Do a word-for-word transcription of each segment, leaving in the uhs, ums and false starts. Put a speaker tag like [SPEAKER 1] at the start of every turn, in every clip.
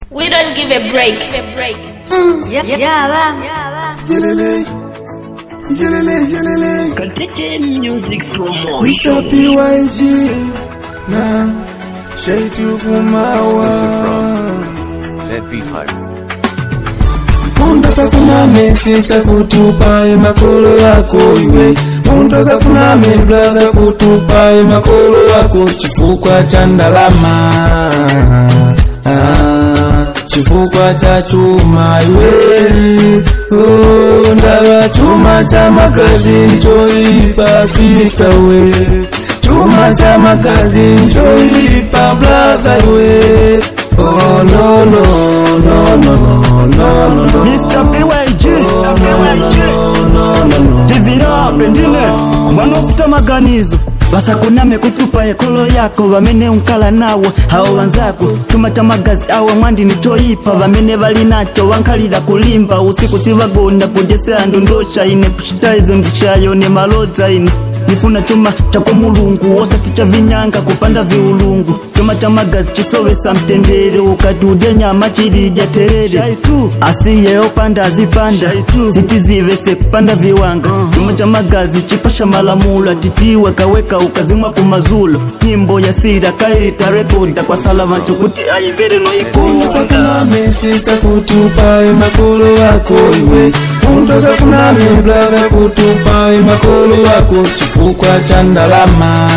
[SPEAKER 1] We don't give a break. A break.
[SPEAKER 2] Mm. Yeah, yeah, yeah.
[SPEAKER 3] Yelele, yelele, yelele.
[SPEAKER 4] Contagion Music Promotion.
[SPEAKER 3] Mister P Y G, na Shaitu Kumawa.
[SPEAKER 5] Z B five.
[SPEAKER 3] Mundo sakuna mesi sakutupa makolo yako iwe. Mundo sakuna me brother kutupa makolo yako chifukwa cha ndalama. Ah, chifukwa cha chuma iwe. Oh, ndaba chuma cha makazi njoipa sisawe. Chuma cha makazi njoipa brother iwe. Oh no no no no no no no no.
[SPEAKER 6] Mister P Y G,
[SPEAKER 3] oh,
[SPEAKER 6] P Y G.
[SPEAKER 3] No no no no.
[SPEAKER 6] Tivira pendine wanofuta maganizo basakuname kutupa ekolo yako bamene unkala nawo hao wanzako chuma cha magazi awa mwandi nitoipa bamene bali nacho wankalira kulimba usiku sibagonda kujesa ndondosha ine pushitaizo ndishayo ne maloza ine nifuna chuma cha kumulungu osati cha vinyanga kupanda viulungu chuma cha magazi chisowesa mtendere ukatude nyama chirija terere asiye opanda azipanda sitizivese kupanda viwanga chuma cha magazi chipasha malamula titiwe kaweka ukazimwa kumazulo nyimbo ya sira kairita rekoda kwa salama tukuti aivere no iko
[SPEAKER 3] sakuna mesi sakutupa makolo wako iwe mundo sakuna me brother kutupa makolo wako chifukwa cha ndalama.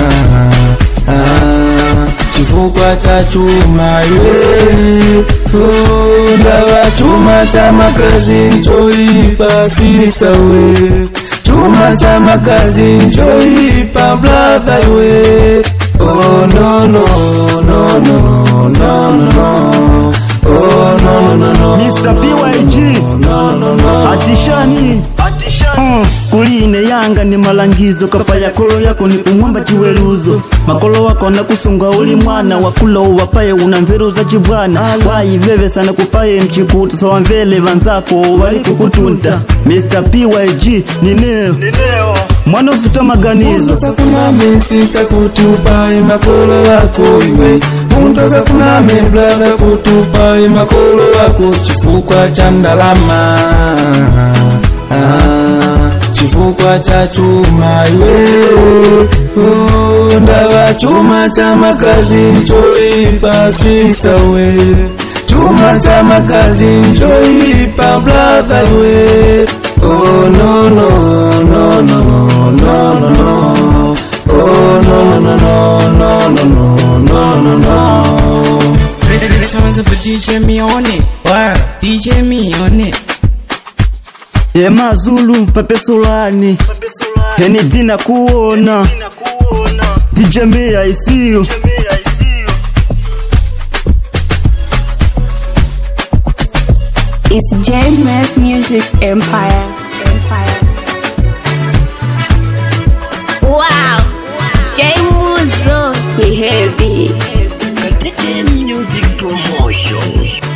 [SPEAKER 3] Ah, chifukwa cha chuma iwe. Oh, ndaba chuma cha makazi njoipa sisawe. Chuma cha makazi njoipa brother iwe. Oh no no no no no no no. Oh no no no.
[SPEAKER 6] Mister P Y G
[SPEAKER 3] no no no.
[SPEAKER 6] Atishani Mm, kuline yanga ni malangizo kapa ya kolo yako ni kumwamba chiweruzo makolo wako na kusunga uli mwana wakula uwapaye unamveru za chibwana wayi veve sana kupaye mchikutu sawa mvele vanzako wali kukutunta Mister P Y G nineo mwana ufuta maganizo
[SPEAKER 3] sakuna mesi sakutupa makolo wako iwe mundo sakuna me brother kutupa makolo wako chifukwa cha ndalama. Ah, chifukwa cha chuma iwe. Oh, ndaba chuma cha makazi njoipa sisawe. Chuma cha makazi njoipa brother iwe. Oh no no no no no no no no. Oh no no no no no no no no no.
[SPEAKER 7] The sounds of D J me on it. Wow, D J me on it.
[SPEAKER 6] Ema Zulu Pepe Solani Heni dina kuona D J me I see you.
[SPEAKER 1] It's James Music Empire. Empire. Wow, James Muzo, we heavy.
[SPEAKER 4] Contagion Music Promotion.